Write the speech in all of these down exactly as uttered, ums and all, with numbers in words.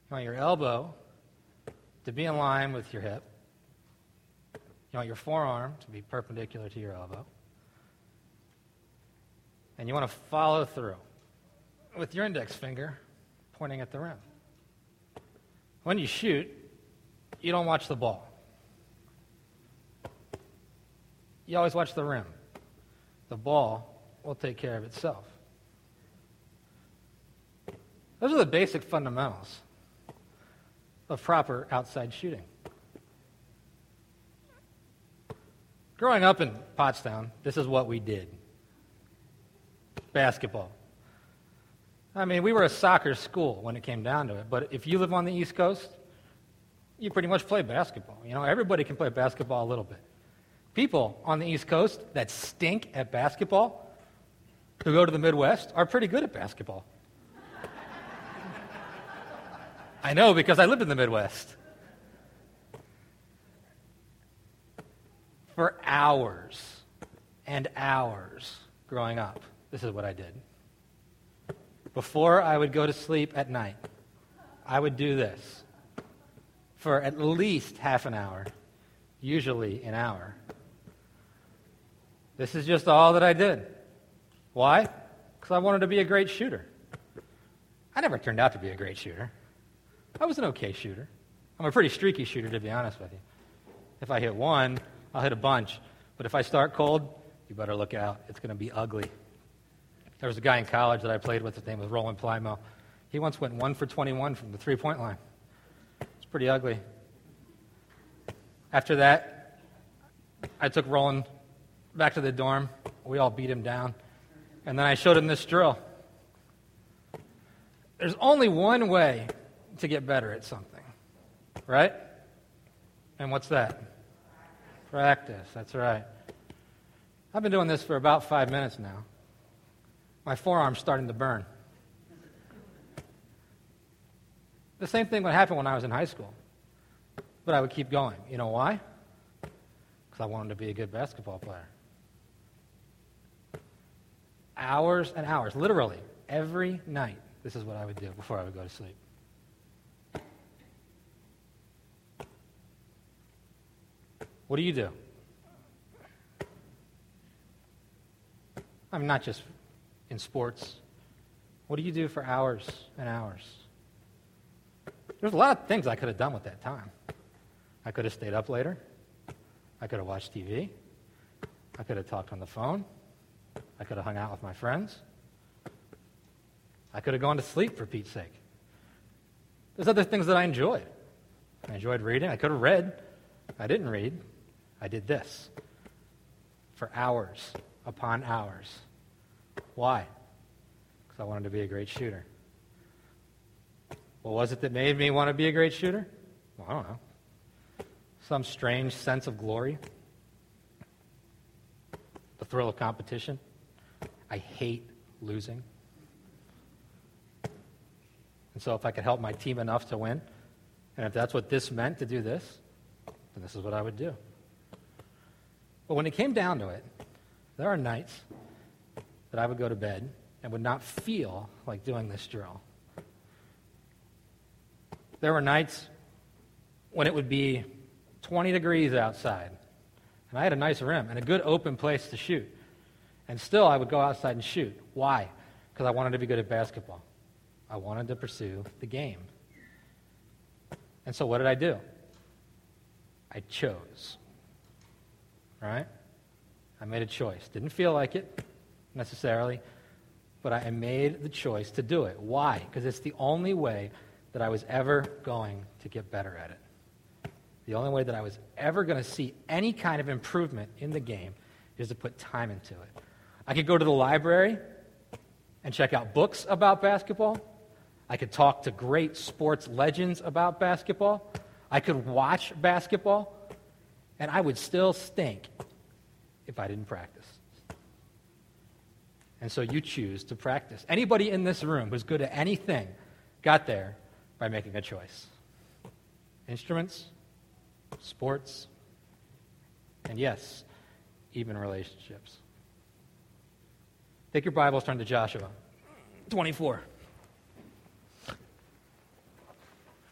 You want your elbow to be in line with your hip. You want your forearm to be perpendicular to your elbow. And you want to follow through with your index finger pointing at the rim. When you shoot, you don't watch the ball. You always watch the rim. The ball will take care of itself. Those are the basic fundamentals of proper outside shooting. Growing up in Pottstown, this is what we did. Basketball. I mean, we were a soccer school when it came down to it, but if you live on the East Coast, you pretty much play basketball. You know, everybody can play basketball a little bit. People on the East Coast that stink at basketball, who go to the Midwest, are pretty good at basketball. I know because I lived in the Midwest. For hours and hours growing up, this is what I did. Before I would go to sleep at night, I would do this for at least half an hour, usually an hour. This is just all that I did. Why? Because I wanted to be a great shooter. I never turned out to be a great shooter. I was an okay shooter. I'm a pretty streaky shooter, to be honest with you. If I hit one, I'll hit a bunch. But if I start cold, you better look out. It's going to be ugly. There was a guy in college that I played with. His name was Roland Plymo. He once went one for twenty-one from the three-point line. It's pretty ugly. After that, I took Roland back to the dorm. We all beat him down. And then I showed him this drill. There's only one way to get better at something, right? And what's that? Practice, that's right. I've been doing this for about five minutes now. My forearm's starting to burn. The same thing would happen when I was in high school, but I would keep going. You know why? Because I wanted to be a good basketball player. Hours and hours, literally, every night, this is what I would do before I would go to sleep. What do you do? I mean, not just in sports. What do you do for hours and hours? There's a lot of things I could have done with that time. I could have stayed up later. I could have watched T V. I could have talked on the phone. I could have hung out with my friends. I could have gone to sleep, for Pete's sake. There's other things that I enjoyed. I enjoyed reading. I could have read. I didn't read. I did this for hours upon hours. Why? Because I wanted to be a great shooter. What was it that made me want to be a great shooter? Well, I don't know. Some strange sense of glory. The thrill of competition. I hate losing. And so if I could help my team enough to win, and if that's what this meant to do this, then this is what I would do. But when it came down to it, there are nights that I would go to bed and would not feel like doing this drill. There were nights when it would be twenty degrees outside, and I had a nice rim and a good open place to shoot. And still I would go outside and shoot. Why? Because I wanted to be good at basketball. I wanted to pursue the game. And so what did I do? I chose. Right? I made a choice. Didn't feel like it necessarily, but I made the choice to do it. Why? Because it's the only way that I was ever going to get better at it. The only way that I was ever going to see any kind of improvement in the game is to put time into it. I could go to the library and check out books about basketball. I could talk to great sports legends about basketball. I could watch basketball. And I would still stink if I didn't practice. And so you choose to practice. Anybody in this room who's good at anything got there by making a choice. Instruments, sports, and yes, even relationships. Take your Bibles, turn to Joshua twenty-four.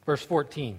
Verse fourteen.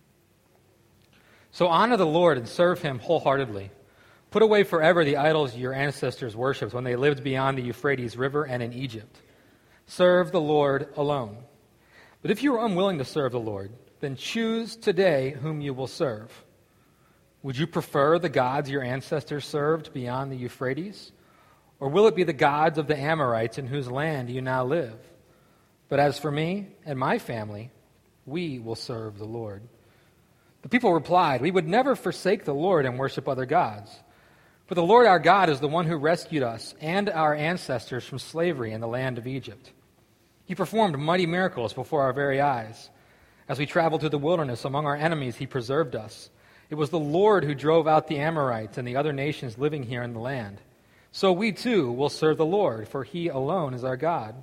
So honor the Lord and serve him wholeheartedly. Put away forever the idols your ancestors worshipped when they lived beyond the Euphrates River and in Egypt. Serve the Lord alone. But if you are unwilling to serve the Lord, then choose today whom you will serve. Would you prefer the gods your ancestors served beyond the Euphrates? Or will it be the gods of the Amorites in whose land you now live? But as for me and my family, we will serve the Lord. The people replied, we would never forsake the Lord and worship other gods. For the Lord our God is the one who rescued us and our ancestors from slavery in the land of Egypt. He performed mighty miracles before our very eyes. As we traveled through the wilderness among our enemies, he preserved us. It was the Lord who drove out the Amorites and the other nations living here in the land. So we too will serve the Lord, for he alone is our God.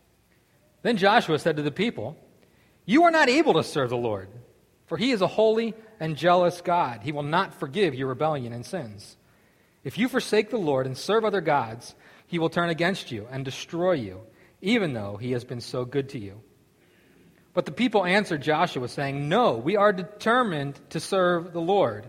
Then Joshua said to the people, you are not able to serve the Lord, for he is a holy and jealous God. He will not forgive your rebellion and sins. If you forsake the Lord and serve other gods, he will turn against you and destroy you, even though he has been so good to you. But the people answered Joshua, saying, no, we are determined to serve the Lord.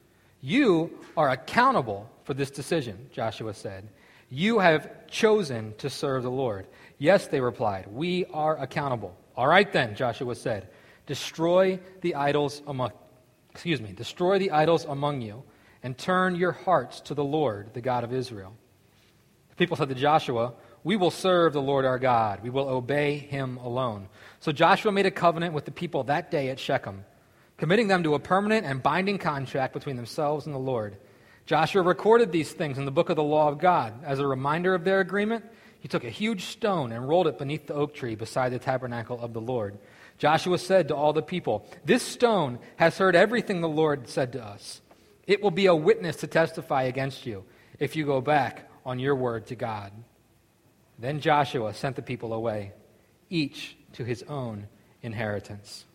You are accountable for this decision, Joshua said. You have chosen to serve the Lord. Yes, they replied, we are accountable. All right then, Joshua said, destroy the idols among, excuse me, destroy the idols among you, and turn your hearts to the Lord, the God of Israel. The people said to Joshua, we will serve the Lord our God. We will obey him alone. So Joshua made a covenant with the people that day at Shechem, committing them to a permanent and binding contract between themselves and the Lord. Joshua recorded these things in the book of the law of God. As a reminder of their agreement, he took a huge stone and rolled it beneath the oak tree beside the tabernacle of the Lord. Joshua said to all the people, this stone has heard everything the Lord said to us. It will be a witness to testify against you if you go back on your word to God. Then Joshua sent the people away, each to his own inheritance.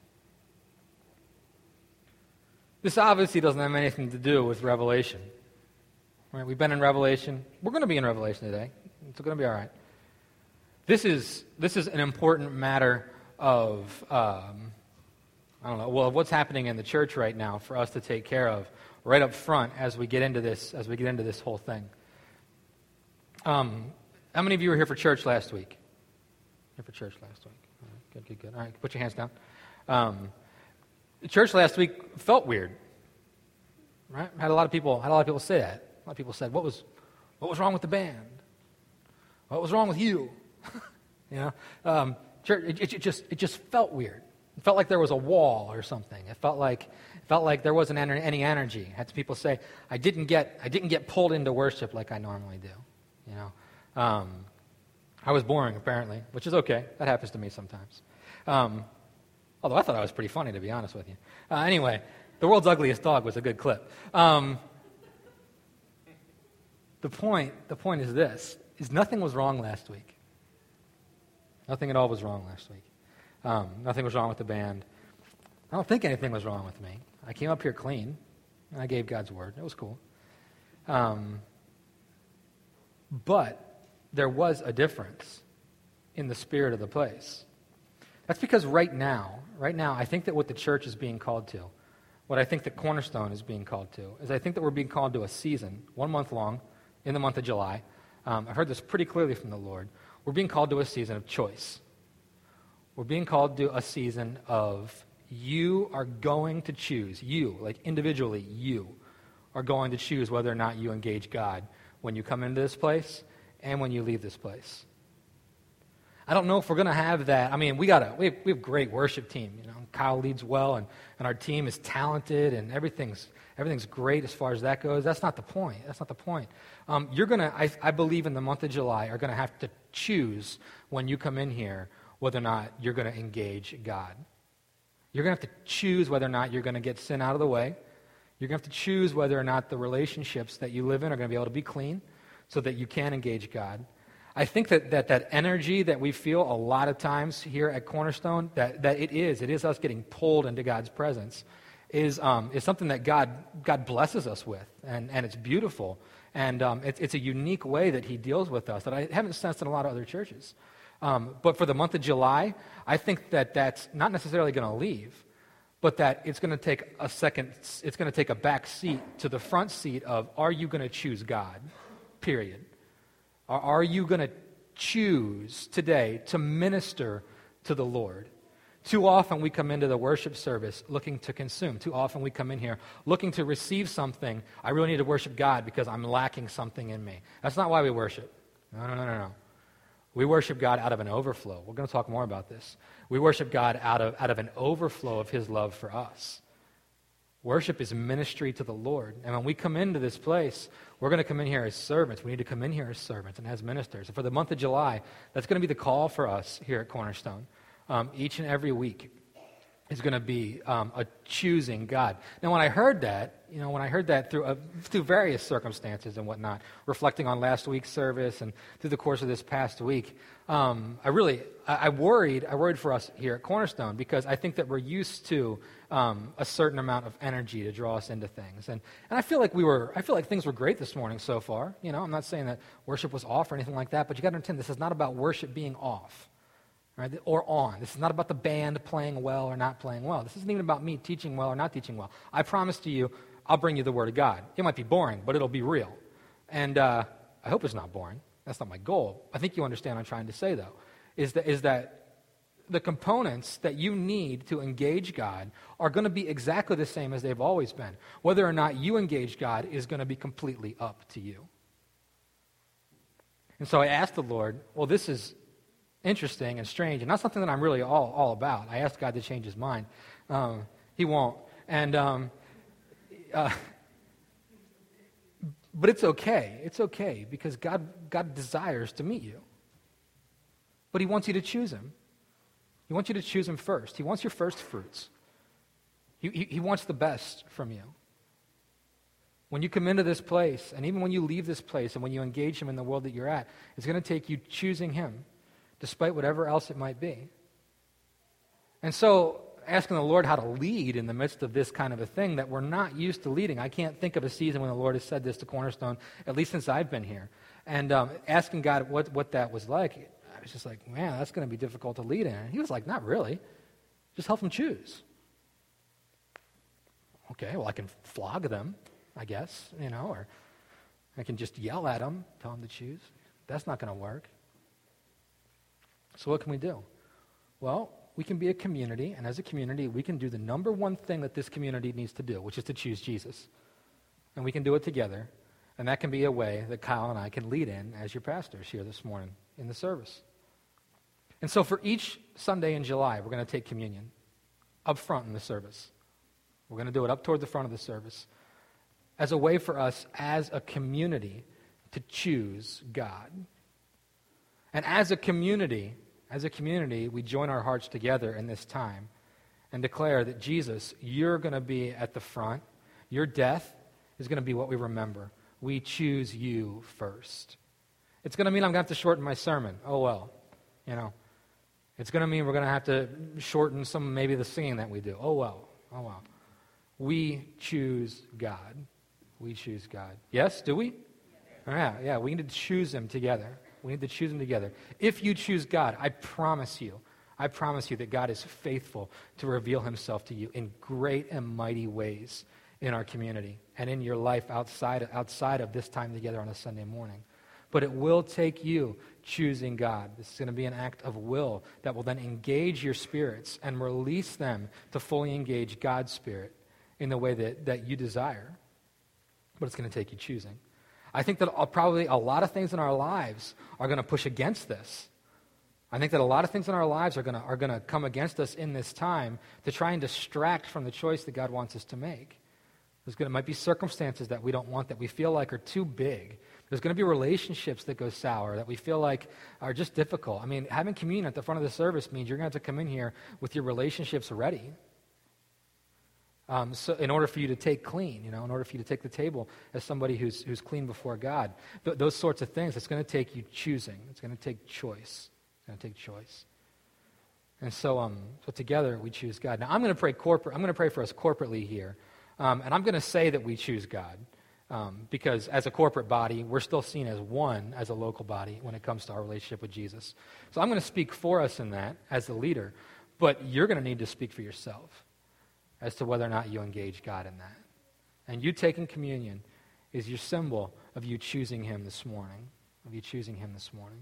This obviously doesn't have anything to do with Revelation. Right? We've been in Revelation. We're going to be in Revelation today. It's going to be all right. This is this is an important matter of um, I don't know. Well, of what's happening in the church right now for us to take care of right up front as we get into this as we get into this whole thing. Um, how many of you were here for church last week? Here for church last week. All right, good, good, good. All right, put your hands down. Um, church last week felt weird. Right? Had a lot of people had a lot of people say that. A lot of people said, "What was what was wrong with the band? What was wrong with you?" you know, um, church. It, it just it just felt weird. It felt like there was a wall or something. It felt like it felt like there wasn't any energy. I had people say, "I didn't get I didn't get pulled into worship like I normally do." You know, um, I was boring apparently, which is okay. That happens to me sometimes. Um, although I thought I was pretty funny, to be honest with you. Uh, anyway, The World's Ugliest Dog was a good clip. Um, the point the point is this: is nothing was wrong last week. Nothing at all was wrong last week. Um, nothing was wrong with the band. I don't think anything was wrong with me. I came up here clean, and I gave God's word. It was cool. Um, but there was a difference in the spirit of the place. That's because right now, right now, I think that what the church is being called to, what I think that Cornerstone is being called to, is I think that we're being called to a season, one month long, in the month of July. Um, I heard this pretty clearly from the Lord. We're being called to a season of choice. We're being called to a season of you are going to choose, you, like individually, you are going to choose whether or not you engage God when you come into this place and when you leave this place. I don't know if we're going to have that. I mean, we got a we have, we have a great worship team. You know, Kyle leads well, and, and our team is talented, and everything's everything's great as far as that goes. That's not the point. That's not the point. Um, you're gonna, I, I believe, in the month of July, are going to have to choose when you come in here whether or not you're going to engage God. You're going to have to choose whether or not you're going to get sin out of the way. You're going to have to choose whether or not the relationships that you live in are going to be able to be clean so that you can engage God. I think that, that that energy that we feel a lot of times here at Cornerstone, that, that it is, it is us getting pulled into God's presence, is um, is something that God God blesses us with, and, and it's beautiful. And um, it's, it's a unique way that he deals with us that I haven't sensed in a lot of other churches. Um, but for the month of July, I think that that's not necessarily going to leave. but that it's going to take a second, it's going to take a back seat to the front seat of, are you going to choose God? Period. Or are you going to choose today to minister to the Lord? Too often we come into the worship service looking to consume. Too often we come in here looking to receive something. I really need to worship God because I'm lacking something in me. That's not why we worship. No, no, no, no, no. We worship God out of an overflow. We're going to talk more about this. We worship God out of, out of an overflow of His love for us. Worship is ministry to the Lord. And when we come into this place, we're going to come in here as servants. We need to come in here as servants and as ministers. And for the month of July, that's going to be the call for us here at Cornerstone. Um, each and every week is going to be um, a choosing God. Now, when I heard that, you know, when I heard that through uh, through various circumstances and whatnot, reflecting on last week's service and through the course of this past week, um, I really, I, I worried, I worried for us here at Cornerstone because I think that we're used to um, a certain amount of energy to draw us into things, and and I feel like we were, I feel like things were great this morning so far. You know, I'm not saying that worship was off or anything like that, but you got to understand this is not about worship being off. Right, or on. This is not about the band playing well or not playing well. This isn't even about me teaching well or not teaching well. I promise to you, I'll bring you the Word of God. It might be boring, but it'll be real. And uh, I hope it's not boring. That's not my goal. I think you understand what I'm trying to say, though, is that, is that the components that you need to engage God are going to be exactly the same as they've always been. Whether or not you engage God is going to be completely up to you. And so I asked the Lord, well, this is interesting and strange, and not something that I'm really all, all about. I asked God to change His mind. Um, he won't. And um, uh, but it's okay. It's okay because God God desires to meet you. But He wants you to choose Him. He wants you to choose Him first. He wants your first fruits. He, he, he wants the best from you. When you come into this place, and even when you leave this place, and when you engage Him in the world that you're at, it's going to take you choosing Him, despite whatever else it might be. And so, asking the Lord how to lead in the midst of this kind of a thing that we're not used to leading. I can't think of a season when the Lord has said this to Cornerstone, at least since I've been here. And um, asking God what, what that was like, I was just like, man, that's going to be difficult to lead in. And He was like, not really. Just help them choose. Okay, well, I can flog them, I guess, you know, or I can just yell at them, tell them to choose. That's not going to work. So what can we do? Well, we can be a community, and as a community, we can do the number one thing that this community needs to do, which is to choose Jesus. And we can do it together, and that can be a way that Kyle and I can lead in as your pastors here this morning in the service. And so for each Sunday in July, we're going to take communion up front in the service. We're going to do it up toward the front of the service as a way for us as a community to choose God. And as a community, As a community, we join our hearts together in this time and declare that Jesus, you're going to be at the front. Your death is going to be what we remember. We choose you first. It's going to mean I'm going to have to shorten my sermon. Oh, well, you know. It's going to mean we're going to have to shorten some, maybe the singing that we do. Oh, well, oh, well. We choose God. We choose God. Yes, do we? Yeah, yeah, we need to choose Him together. We need to choose Him together. If you choose God, I promise you, I promise you that God is faithful to reveal Himself to you in great and mighty ways in our community and in your life outside, outside of this time together on a Sunday morning. But it will take you choosing God. This is going to be an act of will that will then engage your spirits and release them to fully engage God's Spirit in the way that, that you desire. But it's going to take you choosing. I think that probably a lot of things in our lives are going to push against this. I think that a lot of things in our lives are going to are going to come against us in this time to try and distract from the choice that God wants us to make. There's going to might be circumstances that we don't want, that we feel like are too big. There's going to be relationships that go sour, that we feel like are just difficult. I mean, having communion at the front of the service means you're going to have to come in here with your relationships ready. Um, so in order for you to take clean, you know, in order for you to take the table as somebody who's who's clean before God, Th- those sorts of things, it's going to take you choosing. It's going to take choice. It's going to take choice. And so, um, so together we choose God. Now I'm going to pray corporate. I'm going to pray for us corporately here, um, and I'm going to say that we choose God um, because as a corporate body, we're still seen as one as a local body when it comes to our relationship with Jesus. So I'm going to speak for us in that as the leader, but you're going to need to speak for yourself. as to whether or not you engage God in that. And you taking communion is your symbol of you choosing him this morning, of you choosing him this morning.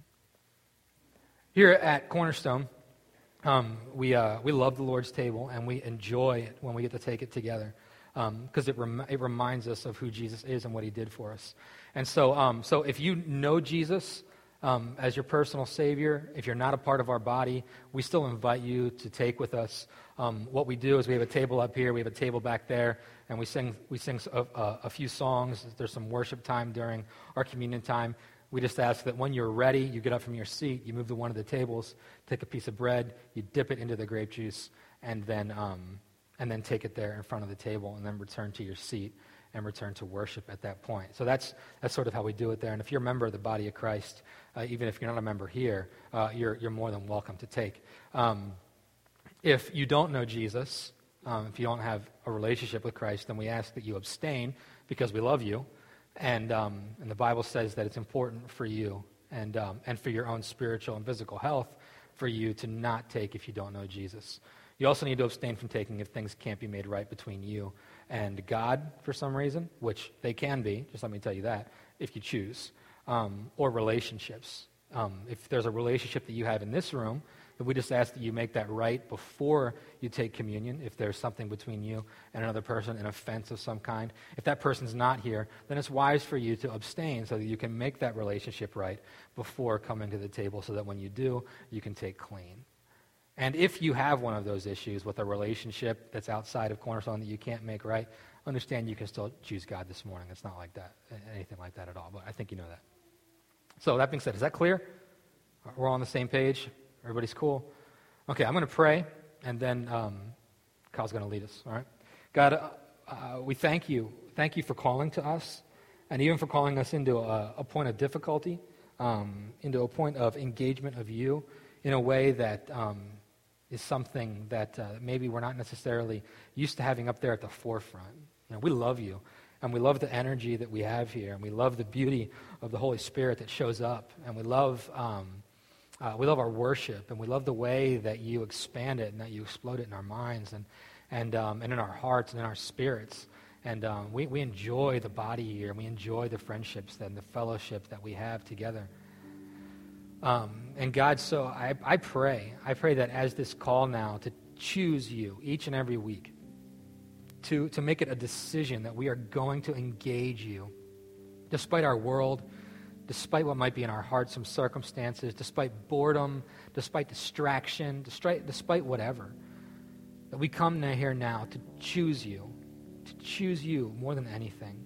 Here at Cornerstone, um, we uh, we love the Lord's table, and we enjoy it when we get to take it together, because um, it rem- it reminds us of who Jesus is and what he did for us. And so, um, so if you know Jesus um, as your personal Savior, if you're not a part of our body, we still invite you to take with us. Um, what we do is we have a table up here, we have a table back there, and we sing we sing a, a, a few songs. There's some worship time during our communion time. We just ask that when you're ready, you get up from your seat, you move to one of the tables, take a piece of bread, you dip it into the grape juice, and then um, and then take it there in front of the table, and then return to your seat and return to worship at that point. So that's that's sort of how we do it there. And if you're a member of the body of Christ, uh, even if you're not a member here, uh, you're you're more than welcome to take. Um, if you don't know Jesus, um, if you don't have a relationship with Christ, then we ask that you abstain because we love you. And um, and the Bible says that it's important for you and um, and for your own spiritual and physical health for you to not take if you don't know Jesus. You also need to abstain from taking if things can't be made right between you and God for some reason, which they can be, just let me tell you that, if you choose, um, or relationships. Um, if there's a relationship that you have in this room, then we just ask that you make that right before you take communion. If there's something between you and another person, an offense of some kind, if that person's not here, then it's wise for you to abstain so that you can make that relationship right before coming to the table so that when you do, you can take clean. And if you have one of those issues with a relationship that's outside of Cornerstone that you can't make right, understand you can still choose God this morning. It's not like that, anything like that at all, but I think you know that. So that being said, is that clear? We're all on the same page? Everybody's cool? Okay, I'm going to pray, and then um, Kyle's going to lead us, all right? God, uh, uh, we thank you. Thank you for calling to us, and even for calling us into a, a point of difficulty, um, into a point of engagement of you in a way that um, is something that uh, maybe we're not necessarily used to having up there at the forefront. You know, we love you, and we love the energy that we have here, and we love the beauty of the Holy Spirit that shows up, and we love... Um, Uh, we love our worship, and we love the way that you expand it and that you explode it in our minds and and um, and in our hearts and in our spirits. And um, we, we enjoy the body here, and we enjoy the friendships and the fellowship that we have together. Um, and God, so I, I pray, I pray that as this call now to choose you each and every week, to, to make it a decision that we are going to engage you, despite our world, despite what might be in our hearts, some circumstances, despite boredom, despite distraction, despite, despite whatever, that we come here now to choose you, to choose you more than anything.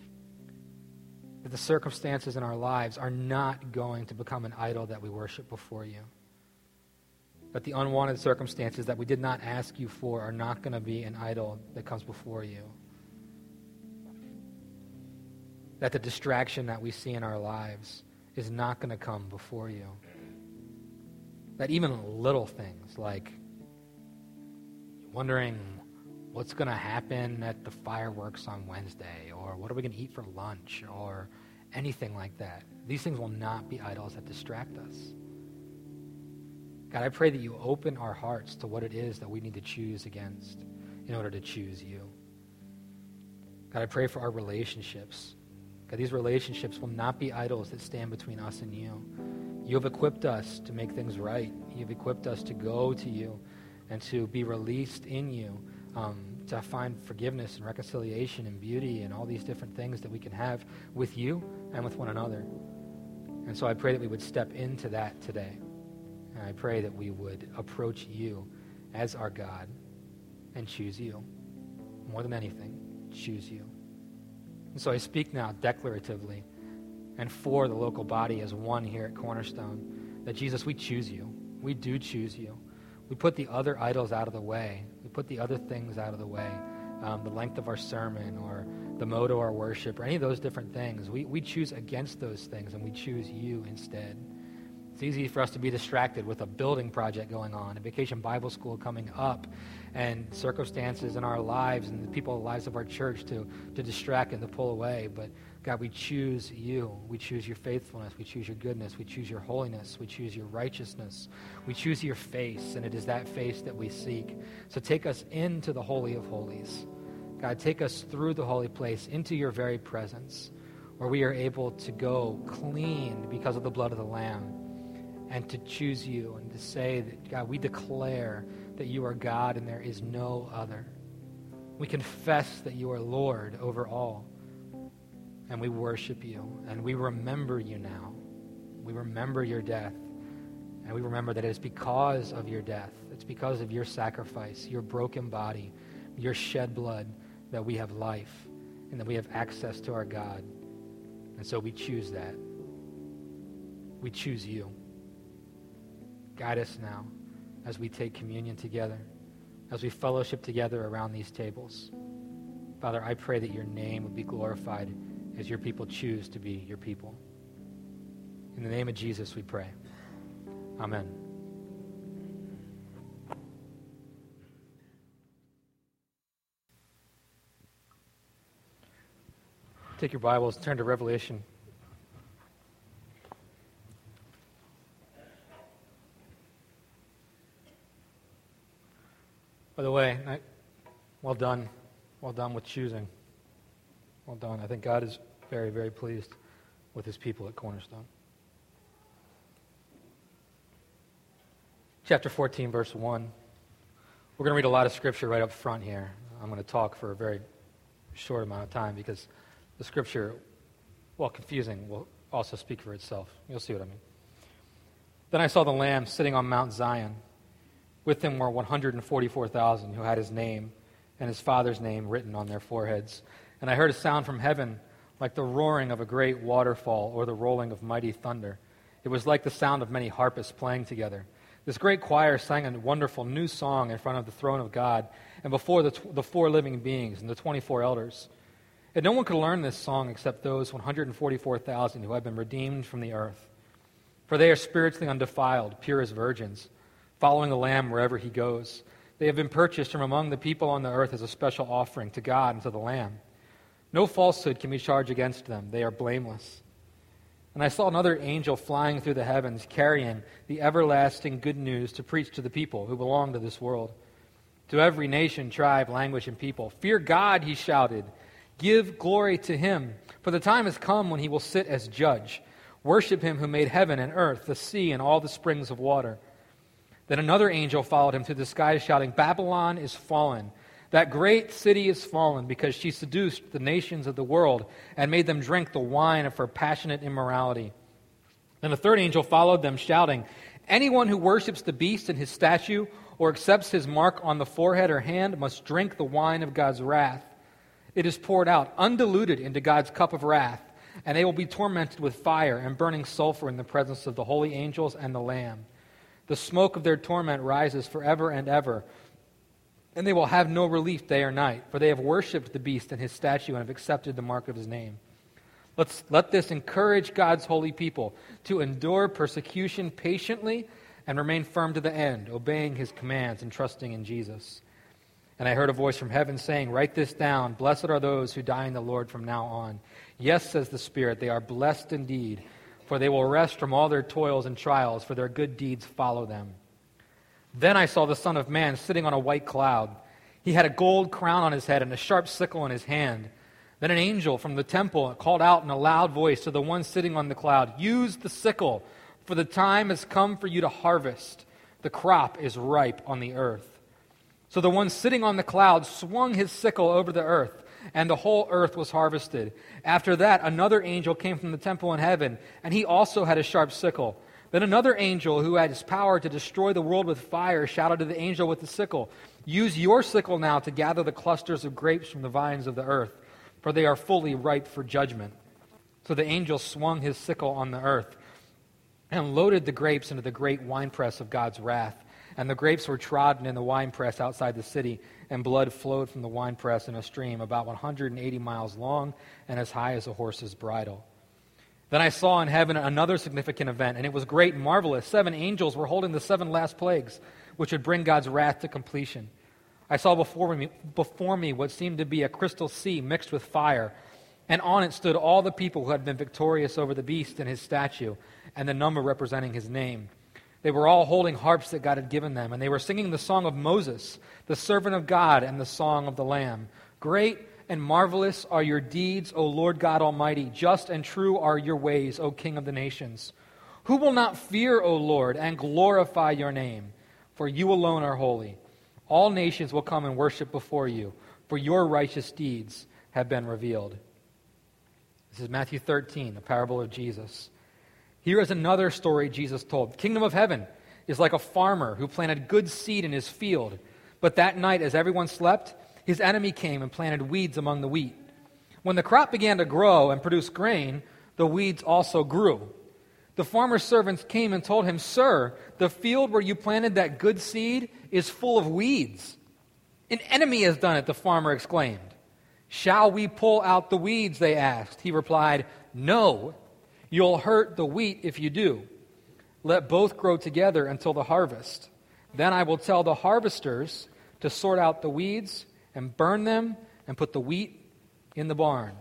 That the circumstances in our lives are not going to become an idol that we worship before you. That the unwanted circumstances that we did not ask you for are not going to be an idol that comes before you. That the distraction that we see in our lives is not going to come before you. That even little things like wondering what's going to happen at the fireworks on Wednesday, or what are we going to eat for lunch, or anything like that. These things will not be idols that distract us. God, I pray that you open our hearts to what it is that we need to choose against in order to choose you. God, I pray for our relationships. God, these relationships will not be idols that stand between us and you. You have equipped us to make things right. You have equipped us to go to you and to be released in you, um, to find forgiveness and reconciliation and beauty and all these different things that we can have with you and with one another. And so I pray that we would step into that today. And I pray that we would approach you as our God and choose you. More than anything, choose you. And so I speak now declaratively and for the local body as one here at Cornerstone, that Jesus, we choose you. We do choose you. We put the other idols out of the way. We put the other things out of the way, um, the length of our sermon or the mode of our worship or any of those different things. We, we choose against those things, and we choose you instead. It's easy for us to be distracted with a building project going on, a vacation Bible school coming up, and circumstances in our lives and the people's lives of our church to, to distract and to pull away. But God, we choose you. We choose your faithfulness. We choose your goodness. We choose your holiness. We choose your righteousness. We choose your face, and it is that face that we seek. So take us into the Holy of Holies. God, take us through the holy place into your very presence, where we are able to go clean because of the blood of the Lamb, and to choose you and to say that, God, we declare that you are God and there is no other. We confess that you are Lord over all, and we worship you, and we remember you now. We remember your death, and we remember that it is because of your death, it's because of your sacrifice, your broken body, your shed blood, that we have life and that we have access to our God. And so we choose that. We choose you. Guide us now as we take communion together, as we fellowship together around these tables. Father, I pray that your name would be glorified as your people choose to be your people. In the name of Jesus we pray. Amen. Take your Bibles, turn to Revelation. By the way, I, well done. Well done with choosing. Well done. I think God is very, very pleased with his people at Cornerstone. Chapter fourteen, verse one. We're going to read a lot of scripture right up front here. I'm going to talk for a very short amount of time because the scripture, while confusing, will also speak for itself. You'll see what I mean. Then I saw the Lamb sitting on Mount Zion. With him were one hundred forty-four thousand who had his name and his Father's name written on their foreheads. And I heard a sound from heaven like the roaring of a great waterfall or the rolling of mighty thunder. It was like the sound of many harpists playing together. This great choir sang a wonderful new song in front of the throne of God and before the, tw- the four living beings and the twenty-four elders. And no one could learn this song except those one hundred forty-four thousand who have been redeemed from the earth. For they are spiritually undefiled, pure as virgins, following the Lamb wherever he goes. They have been purchased from among the people on the earth as a special offering to God and to the Lamb. No falsehood can be charged against them. They are blameless. And I saw another angel flying through the heavens, carrying the everlasting good news to preach to the people who belong to this world. To every nation, tribe, language, and people. Fear God, he shouted. Give glory to him, for the time has come when he will sit as judge. Worship him who made heaven and earth, the sea, and all the springs of water. Then another angel followed him through the sky, shouting, Babylon is fallen. That great city is fallen, because she seduced the nations of the world and made them drink the wine of her passionate immorality. Then a third angel followed them, shouting, Anyone who worships the beast and his statue or accepts his mark on the forehead or hand must drink the wine of God's wrath. It is poured out, undiluted, into God's cup of wrath, and they will be tormented with fire and burning sulfur in the presence of the holy angels and the Lamb. The smoke of their torment rises forever and ever, and they will have no relief day or night, for they have worshipped the beast and his statue and have accepted the mark of his name. Let's let this encourage God's holy people to endure persecution patiently and remain firm to the end, obeying his commands and trusting in Jesus. And I heard a voice from heaven saying, Write this down. Blessed are those who die in the Lord from now on. Yes, says the Spirit, they are blessed indeed, for they will rest from all their toils and trials, for their good deeds follow them. Then I saw the Son of Man sitting on a white cloud. He had a gold crown on his head and a sharp sickle in his hand. Then an angel from the temple called out in a loud voice to the one sitting on the cloud, Use the sickle, for the time has come for you to harvest. The crop is ripe on the earth. So the one sitting on the cloud swung his sickle over the earth, and the whole earth was harvested. After that, another angel came from the temple in heaven, and he also had a sharp sickle. Then another angel who had his power to destroy the world with fire shouted to the angel with the sickle, Use your sickle now to gather the clusters of grapes from the vines of the earth, for they are fully ripe for judgment. So the angel swung his sickle on the earth and loaded the grapes into the great winepress of God's wrath. And the grapes were trodden in the winepress outside the city, and blood flowed from the winepress in a stream about one hundred eighty miles long and as high as a horse's bridle. Then I saw in heaven another significant event, and it was great and marvelous. Seven angels were holding the seven last plagues, which would bring God's wrath to completion. I saw before me, before me what seemed to be a crystal sea mixed with fire. And on it stood all the people who had been victorious over the beast and his statue, and the number representing his name. They were all holding harps that God had given them, and they were singing the song of Moses, the servant of God, and the song of the Lamb. Great and marvelous are your deeds, O Lord God Almighty. Just and true are your ways, O King of the nations. Who will not fear, O Lord, and glorify your name? For you alone are holy. All nations will come and worship before you, for your righteous deeds have been revealed. This is Matthew thirteen, the parable of Jesus. Here is another story Jesus told. The kingdom of heaven is like a farmer who planted good seed in his field. But that night, as everyone slept, his enemy came and planted weeds among the wheat. When the crop began to grow and produce grain, the weeds also grew. The farmer's servants came and told him, "Sir, the field where you planted that good seed is full of weeds." "An enemy has done it," the farmer exclaimed. "Shall we pull out the weeds?" they asked. He replied, "No, you'll hurt the wheat if you do. Let both grow together until the harvest. Then I will tell the harvesters to sort out the weeds and burn them and put the wheat in the barn."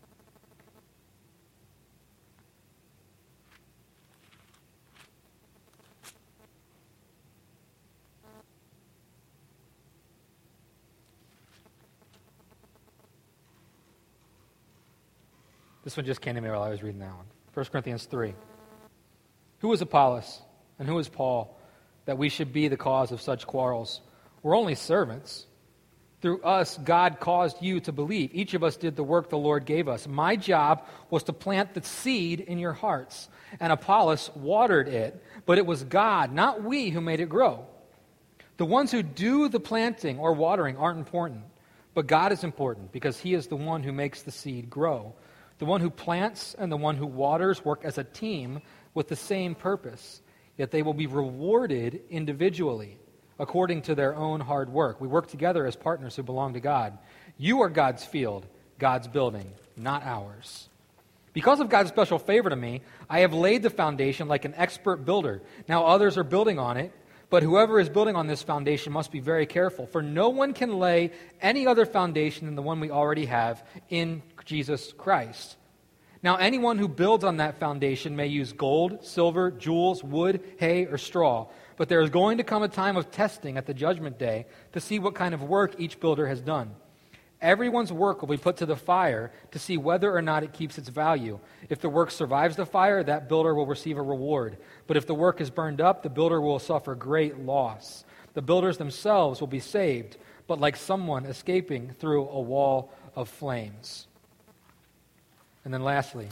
This one just came to me while I was reading that one. First Corinthians three. Who is Apollos and who is Paul, that we should be the cause of such quarrels? We're only servants. Through us, God caused you to believe. Each of us did the work the Lord gave us. My job was to plant the seed in your hearts, and Apollos watered it, but it was God, not we, who made it grow. The ones who do the planting or watering aren't important, but God is important because he is the one who makes the seed grow. The one who plants and the one who waters work as a team with the same purpose, yet they will be rewarded individually according to their own hard work. We work together as partners who belong to God. You are God's field, God's building, not ours. Because of God's special favor to me, I have laid the foundation like an expert builder. Now others are building on it, but whoever is building on this foundation must be very careful, for no one can lay any other foundation than the one we already have in Jesus Christ. Now, anyone who builds on that foundation may use gold, silver, jewels, wood, hay, or straw, but there is going to come a time of testing at the judgment day to see what kind of work each builder has done. Everyone's work will be put to the fire to see whether or not it keeps its value. If the work survives the fire, that builder will receive a reward. But if the work is burned up, the builder will suffer great loss. The builders themselves will be saved, but like someone escaping through a wall of flames. And then lastly,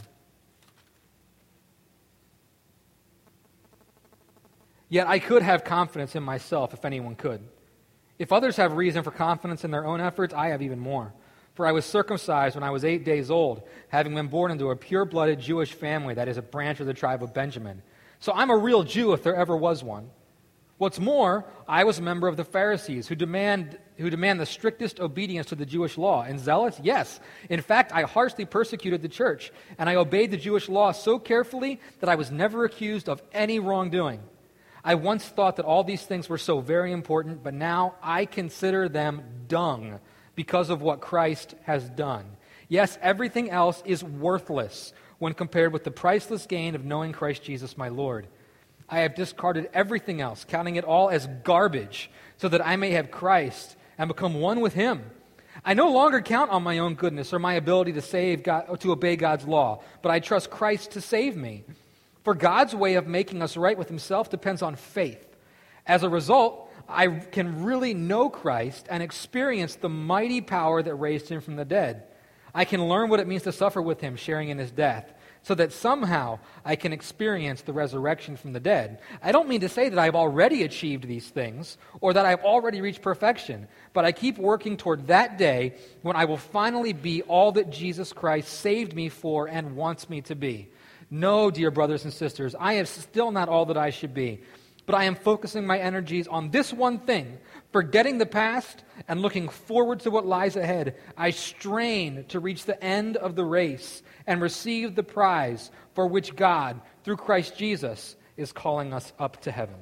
yet I could have confidence in myself if anyone could. If others have reason for confidence in their own efforts, I have even more. For I was circumcised when I was eight days old, having been born into a pure-blooded Jewish family that is a branch of the tribe of Benjamin. So I'm a real Jew if there ever was one. What's more, I was a member of the Pharisees who demand who demand the strictest obedience to the Jewish law. And zealous? Yes. In fact, I harshly persecuted the church, and I obeyed the Jewish law so carefully that I was never accused of any wrongdoing. I once thought that all these things were so very important, but now I consider them dung because of what Christ has done. Yes, everything else is worthless when compared with the priceless gain of knowing Christ Jesus my Lord. I have discarded everything else, counting it all as garbage, so that I may have Christ and become one with him. I no longer count on my own goodness or my ability to save God, to obey God's law, but I trust Christ to save me. For God's way of making us right with himself depends on faith. As a result, I can really know Christ and experience the mighty power that raised him from the dead. I can learn what it means to suffer with him, sharing in his death, so that somehow I can experience the resurrection from the dead. I don't mean to say that I've already achieved these things or that I've already reached perfection, but I keep working toward that day when I will finally be all that Jesus Christ saved me for and wants me to be. No, dear brothers and sisters, I am still not all that I should be, but I am focusing my energies on this one thing, forgetting the past and looking forward to what lies ahead. I strain to reach the end of the race and receive the prize for which God, through Christ Jesus, is calling us up to heaven.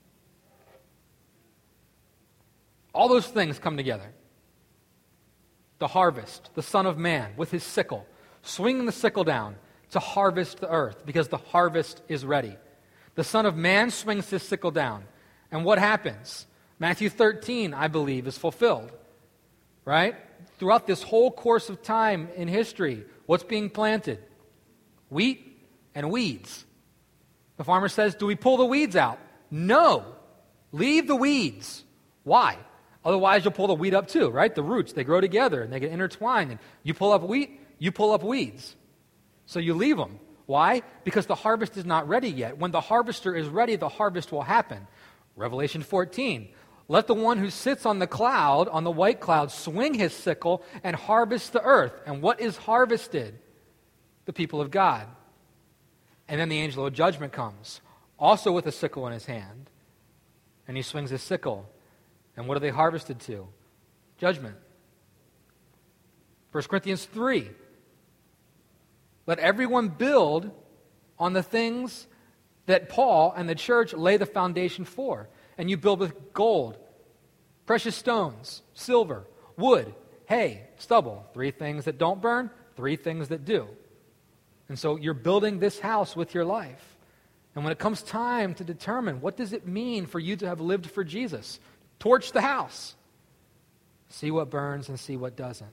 All those things come together. The harvest, the Son of Man with his sickle, swinging the sickle down to harvest the earth because the harvest is ready. The Son of Man swings his sickle down. And what happens? Matthew thirteen, I believe, is fulfilled. Right? Throughout this whole course of time in history, what's being planted? Wheat and weeds. The farmer says, do we pull the weeds out? No. Leave the weeds. Why? Otherwise, you'll pull the wheat up too, right? The roots, they grow together and they get intertwined. And you pull up wheat, you pull up weeds. So you leave them. Why? Because the harvest is not ready yet. When the harvester is ready, the harvest will happen. Revelation fourteen. Let the one who sits on the cloud, on the white cloud, swing his sickle and harvest the earth. And what is harvested? The people of God. And then the angel of judgment comes, also with a sickle in his hand. And he swings his sickle. And what are they harvested to? Judgment. First Corinthians three. Let everyone build on the things that Paul and the church lay the foundation for. And you build with gold, precious stones, silver, wood, hay, stubble. Three things that don't burn, three things that do. And so you're building this house with your life. And when it comes time to determine what does it mean for you to have lived for Jesus, torch the house. See what burns and see what doesn't.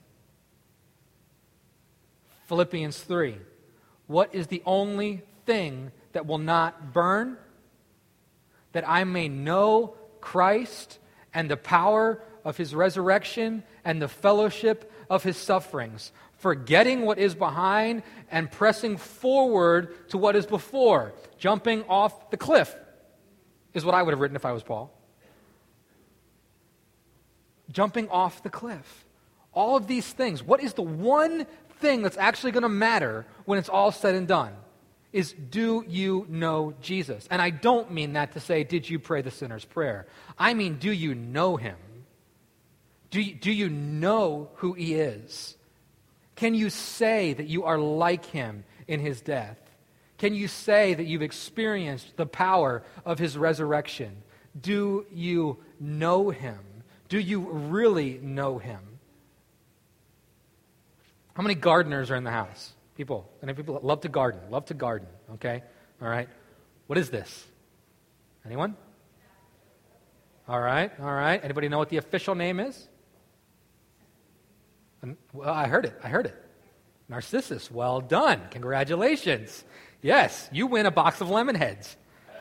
Philippians three. What is the only thing that will not burn? That I may know Christ and the power of his resurrection and the fellowship of his sufferings, forgetting what is behind and pressing forward to what is before. Jumping off the cliff is what I would have written if I was Paul. Jumping off the cliff. All of these things. What is the one thing that's actually going to matter when it's all said and done? Is, do you know Jesus? And I don't mean that to say, did you pray the sinner's prayer? I mean, do you know him? Do you, do you know who he is? Can you say that you are like him in his death? Can you say that you've experienced the power of his resurrection? Do you know him? Do you really know him? How many gardeners are in the house? People, and people love to garden, love to garden, okay? All right. What is this? Anyone? All right, all right. Anybody know what the official name is? Well, I heard it, I heard it. Narcissus, well done. Congratulations. Yes, you win a box of lemon heads.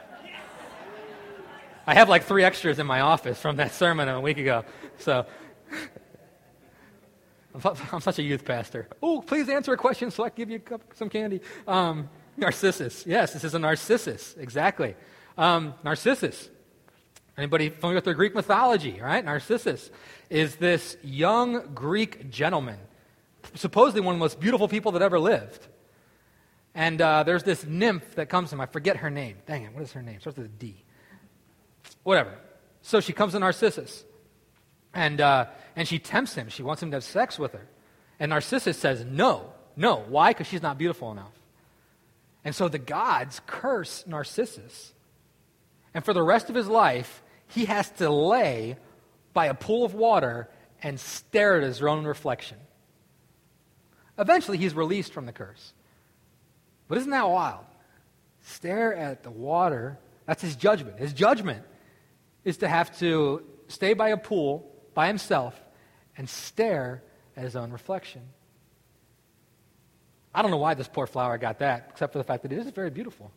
I have like three extras in my office from that sermon a week ago, so... I'm such a youth pastor. Oh, please answer a question so I can give you a cup, some candy. Um, Narcissus. Yes, this is a Narcissus. Exactly. Um, Narcissus. Anybody familiar with the Greek mythology, right? Narcissus is this young Greek gentleman, supposedly one of the most beautiful people that ever lived. And uh, there's this nymph that comes to him. I forget her name. Dang it, what is her name? Starts with a D. Whatever. So she comes to Narcissus. And uh, and she tempts him. She wants him to have sex with her. And Narcissus says, no, no. Why? Because she's not beautiful enough. And so the gods curse Narcissus. And for the rest of his life, he has to lay by a pool of water and stare at his own reflection. Eventually, he's released from the curse. But isn't that wild? Stare at the water. That's his judgment. His judgment is to have to stay by a pool by himself and stare at his own reflection. I don't know why this poor flower got that, except for the fact that it is very beautiful.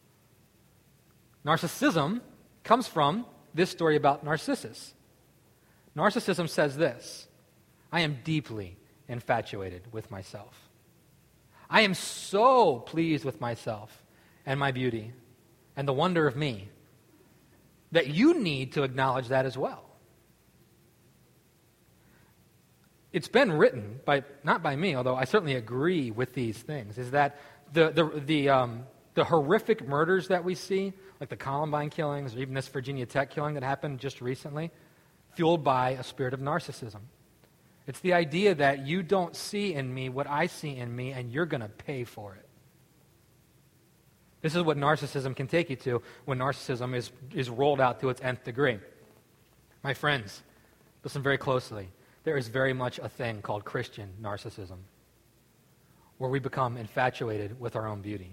Narcissism comes from this story about Narcissus. Narcissism says this: I am deeply infatuated with myself. I am so pleased with myself and my beauty and the wonder of me that you need to acknowledge that as well. It's been written, by not by me, although I certainly agree with these things, is that the the the, um, the horrific murders that we see, like the Columbine killings or even this Virginia Tech killing that happened just recently, fueled by a spirit of narcissism. It's the idea that you don't see in me what I see in me, and you're going to pay for it. This is what narcissism can take you to when narcissism is, is rolled out to its nth degree. My friends, listen very closely. There is very much a thing called Christian narcissism. where we become infatuated with our own beauty.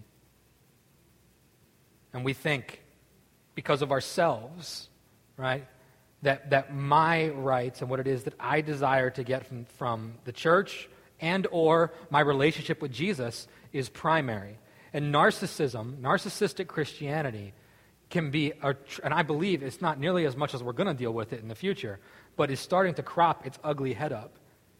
And we think, because of ourselves, right, that, that my rights and what it is that I desire to get from, from the church and or my relationship with Jesus is primary. And narcissism, narcissistic Christianity, can be, a, and I believe it's not nearly as much as we're going to deal with it in the future, but is starting to crop its ugly head up.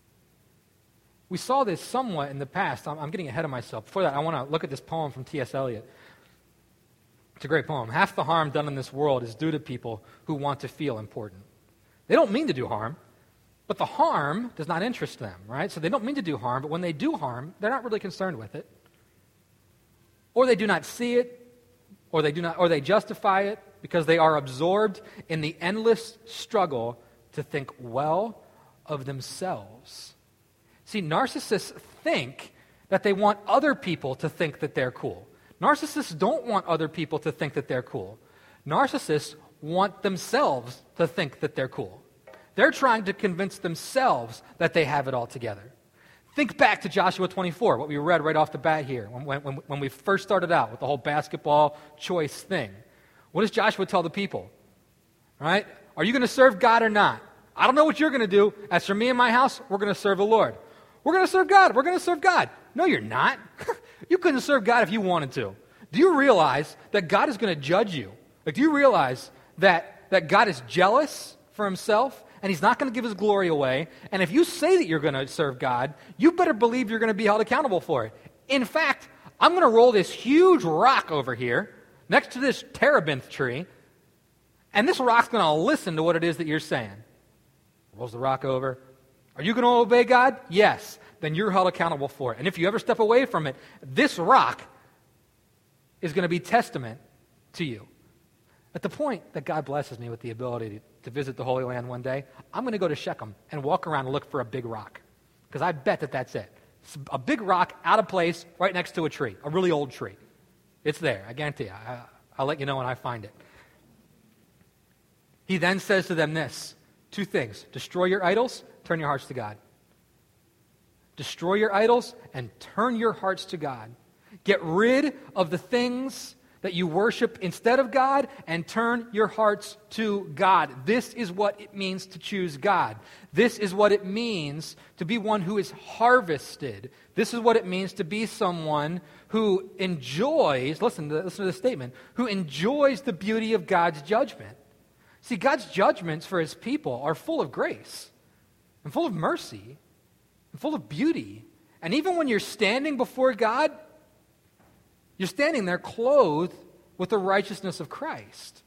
We saw this somewhat in the past. I'm, I'm getting ahead of myself. Before that, I want to look at this poem from T S Eliot. It's a great poem. Half the harm done in this world is due to people who want to feel important. They don't mean to do harm, but the harm does not interest them, right? So they don't mean to do harm, but when they do harm, they're not really concerned with it. Or they do not see it, or they do not, or they justify it because they are absorbed in the endless struggle to think well of themselves. See, narcissists think that they want other people to think that they're cool. Narcissists don't want other people to think that they're cool. Narcissists want themselves to think that they're cool. They're trying to convince themselves that they have it all together. Think back to Joshua twenty-four, what we read right off the bat here, when, when, when we first started out with the whole basketball choice thing. What does Joshua tell the people? Right? Are you going to serve God or not? I don't know what you're going to do. As for me and my house, we're going to serve the Lord. We're going to serve God. We're going to serve God. No, you're not. You couldn't serve God if you wanted to. Do you realize that God is going to judge you? Like, do you realize that, that God is jealous for himself? And he's not going to give his glory away. And if you say that you're going to serve God, you better believe you're going to be held accountable for it. In fact, I'm going to roll this huge rock over here next to this terebinth tree, and this rock's going to listen to what it is that you're saying. Rolls the rock over. Are you going to obey God? Yes. Then you're held accountable for it. And if you ever step away from it, this rock is going to be testament to you. At the point that God blesses me with the ability to, to visit the Holy Land one day, I'm going to go to Shechem and walk around and look for a big rock. Because I bet that that's it. It's a big rock out of place right next to a tree, a really old tree. It's there, I guarantee you. I, I'll let you know when I find it. He then says to them this, two things. Destroy your idols, turn your hearts to God. Destroy your idols and turn your hearts to God. Get rid of the things that you worship instead of God and turn your hearts to God. This is what it means to choose God. This is what it means to be one who is harvested. This is what it means to be someone who enjoys, listen to, listen to this statement, who enjoys the beauty of God's judgment. See, God's judgments for his people are full of grace and full of mercy and full of beauty. And even when you're standing before God, you're standing there clothed with the righteousness of Christ.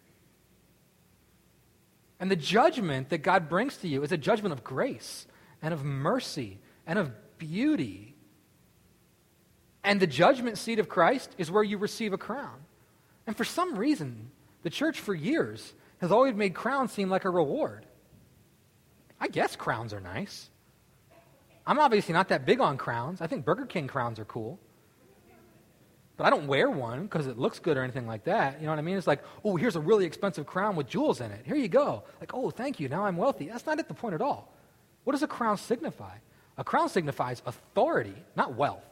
And the judgment that God brings to you is a judgment of grace and of mercy and of beauty. And the judgment seat of Christ is where you receive a crown. And for some reason, the church for years has always made crowns seem like a reward. I guess crowns are nice. I'm obviously not that big on crowns. I think Burger King crowns are cool. But I don't wear one because it looks good or anything like that. You know what I mean? It's like, oh, here's a really expensive crown with jewels in it. Here you go. Like, oh, thank you. Now I'm wealthy. That's not at the point at all. What does a crown signify? A crown signifies authority, not wealth.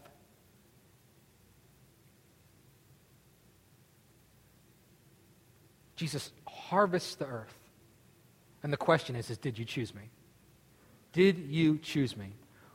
Jesus harvests the earth. And the question is, is did you choose me? Did you choose me?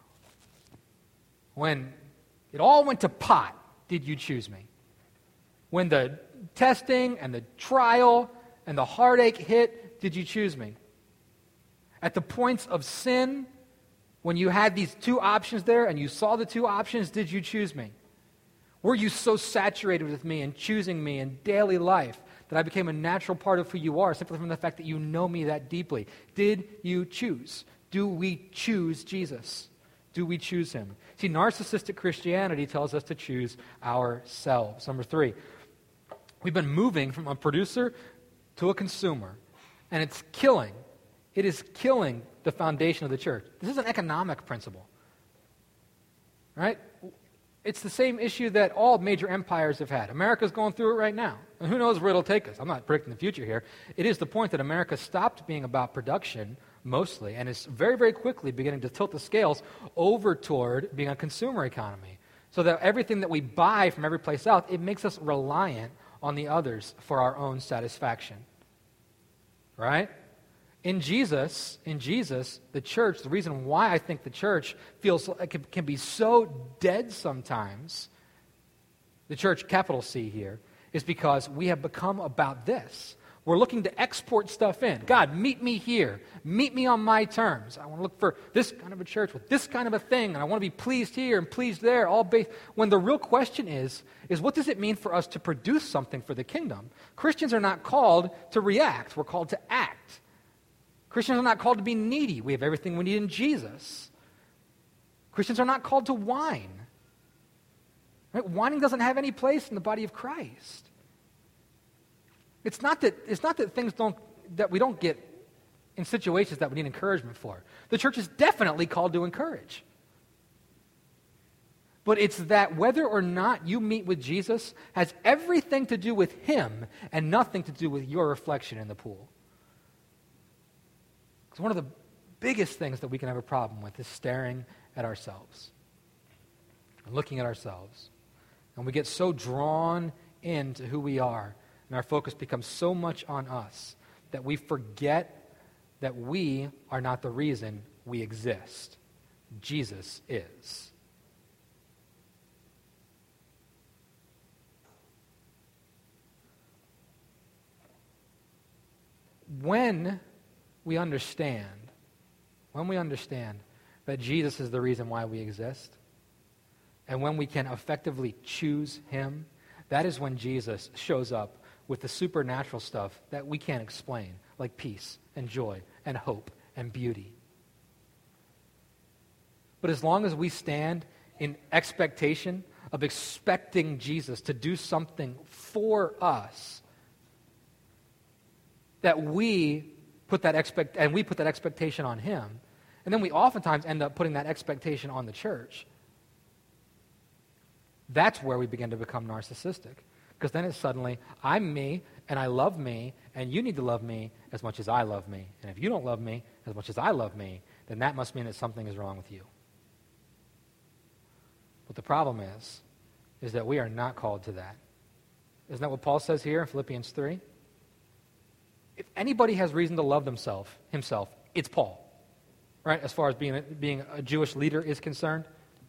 When it all went to pot, did you choose me? When the testing and the trial and the heartache hit, did you choose me? At the points of sin, when you had these two options there and you saw the two options, did you choose me? Were you so saturated with me and choosing me in daily life that I became a natural part of who you are simply from the fact that you know me that deeply? Did you choose? Do we choose Jesus? Do we choose him? See, narcissistic Christianity tells us to choose ourselves. Number three, we've been moving from a producer to a consumer, and it's killing. It is killing the foundation of the church. This is an economic principle, right? It's the same issue that all major empires have had. America's going through it right now. And who knows where it'll take us? I'm not predicting the future here. It is the point that America stopped being about production mostly, and is very, very quickly beginning to tilt the scales over toward being a consumer economy. So that everything that we buy from every place else, it makes us reliant on the others for our own satisfaction. Right? In Jesus, in Jesus, the church, the reason why I think the church feels like it can be so dead sometimes, the church, capital C here, is because we have become about this. We're looking to export stuff in. God, meet me here. Meet me on my terms. I want to look for this kind of a church with this kind of a thing, and I want to be pleased here and pleased there, all based. When the real question is, is what does it mean for us to produce something for the kingdom? Christians are not called to react. We're called to act. Christians are not called to be needy. We have everything we need in Jesus. Christians are not called to whine. Right? Whining doesn't have any place in the body of Christ. It's not that it's not that things don't that we don't get in situations that we need encouragement for. The church is definitely called to encourage. But it's that whether or not you meet with Jesus has everything to do with him and nothing to do with your reflection in the pool. Because one of the biggest things that we can have a problem with is staring at ourselves and looking at ourselves. And we get so drawn into who we are, and our focus becomes so much on us that we forget that we are not the reason we exist. Jesus is. When we understand, when we understand that Jesus is the reason why we exist, and when we can effectively choose him, that is when Jesus shows up with the supernatural stuff that we can't explain, like peace and joy and hope and beauty. But as long as we stand in expectation of expecting Jesus to do something for us, that we put that expect and we put that expectation on him, and then we oftentimes end up putting that expectation on the church, that's where we begin to become narcissistic. Because then it's suddenly, I'm me, and I love me, and you need to love me as much as I love me. And if you don't love me as much as I love me, then that must mean that something is wrong with you. But the problem is, is that we are not called to that. Isn't that what Paul says here in Philippians three? If anybody has reason to love themselves, himself, it's Paul. Right? As far as being a, being a Jewish leader is concerned.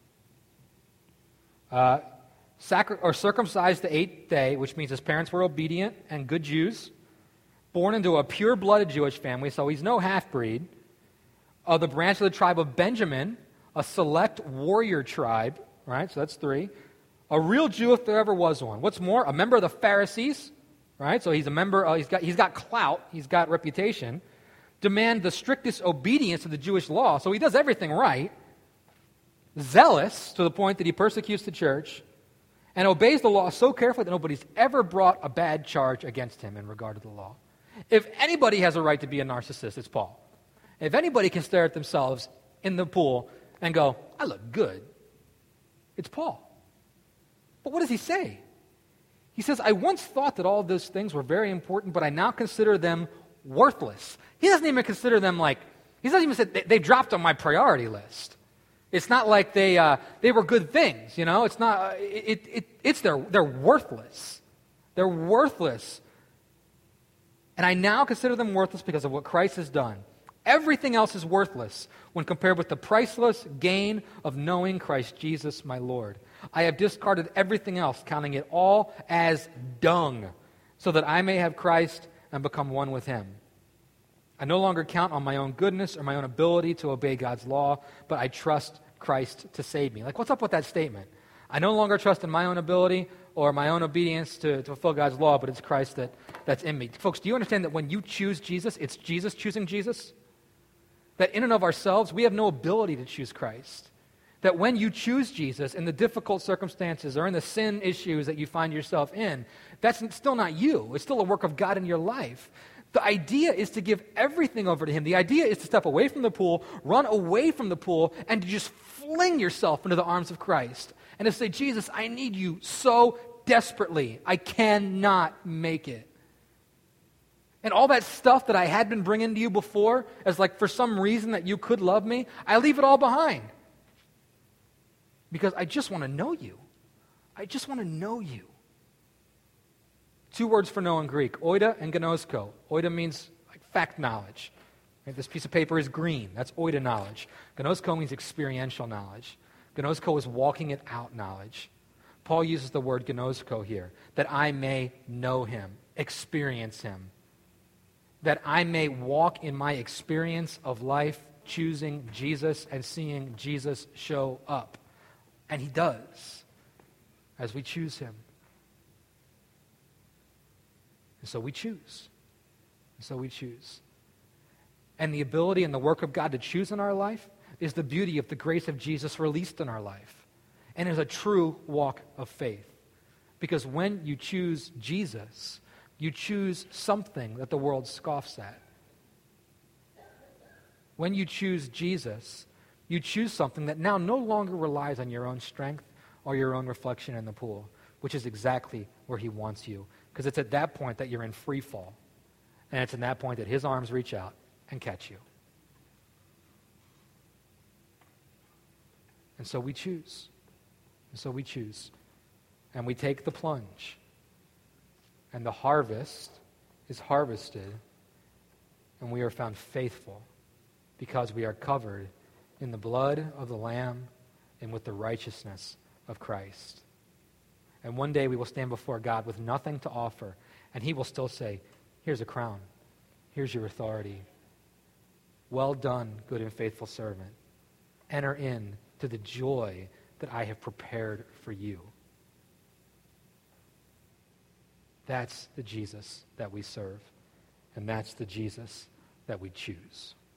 Uh, sacri- or circumcised the eighth day, which means his parents were obedient and good Jews, born into a pure-blooded Jewish family, so he's no half-breed, of the branch of the tribe of Benjamin, a select warrior tribe, right, so that's three, a real Jew if there ever was one. What's more, a member of the Pharisees, right, so he's a member, uh, he's got he's got clout, he's got reputation, demand the strictest obedience to the Jewish law, so he does everything right, zealous to the point that he persecutes the church, and obeys the law so carefully that nobody's ever brought a bad charge against him in regard to the law. If anybody has a right to be a narcissist, it's Paul. If anybody can stare at themselves in the pool and go, I look good, it's Paul. But what does he say? He says, I once thought that all those things were very important, but I now consider them worthless. He doesn't even consider them like, he doesn't even say they, they dropped on my priority list. It's not like they uh, they were good things, you know. It's not. Uh, it, it it's their they're worthless. They're worthless, and I now consider them worthless because of what Christ has done. Everything else is worthless when compared with the priceless gain of knowing Christ Jesus, my Lord. I have discarded everything else, counting it all as dung, so that I may have Christ and become one with Him. I no longer count on my own goodness or my own ability to obey God's law, but I trust Christ to save me. Like, what's up with that statement? I no longer trust in my own ability or my own obedience to, to fulfill God's law, but it's Christ that, that's in me. Folks, do you understand that when you choose Jesus, it's Jesus choosing Jesus? That in and of ourselves, we have no ability to choose Christ. That when you choose Jesus in the difficult circumstances or in the sin issues that you find yourself in, that's still not you. It's still a work of God in your life. The idea is to give everything over to Him. The idea is to step away from the pool, run away from the pool, and to just fling yourself into the arms of Christ. And to say, Jesus, I need you so desperately. I cannot make it. And all that stuff that I had been bringing to you before, as like for some reason that you could love me, I leave it all behind. because I just want to know you. I just want to know you. Two words for know in Greek, oida and gnosko. Oida means like fact knowledge. Right? This piece of paper is green. That's oida knowledge. Gnosko means experiential knowledge. Gnosko is walking it out knowledge. Paul uses the word gnosko here, that I may know him, experience him, that I may walk in my experience of life, choosing Jesus and seeing Jesus show up. And he does, as we choose him. And so we choose. And so we choose. And the ability and the work of God to choose in our life is the beauty of the grace of Jesus released in our life. And is a true walk of faith. Because when you choose Jesus, you choose something that the world scoffs at. When you choose Jesus, you choose something that now no longer relies on your own strength or your own reflection in the pool, which is exactly where he wants you. Because it's at that point that you're in free fall. And it's in that point that his arms reach out and catch you. And so we choose. And so we choose. And we take the plunge. And the harvest is harvested. And we are found faithful because we are covered in the blood of the Lamb and with the righteousness of Christ. And one day we will stand before God with nothing to offer. And he will still say, here's a crown. Here's your authority. Well done, good and faithful servant. Enter in to the joy that I have prepared for you. That's the Jesus that we serve. And that's the Jesus that we choose.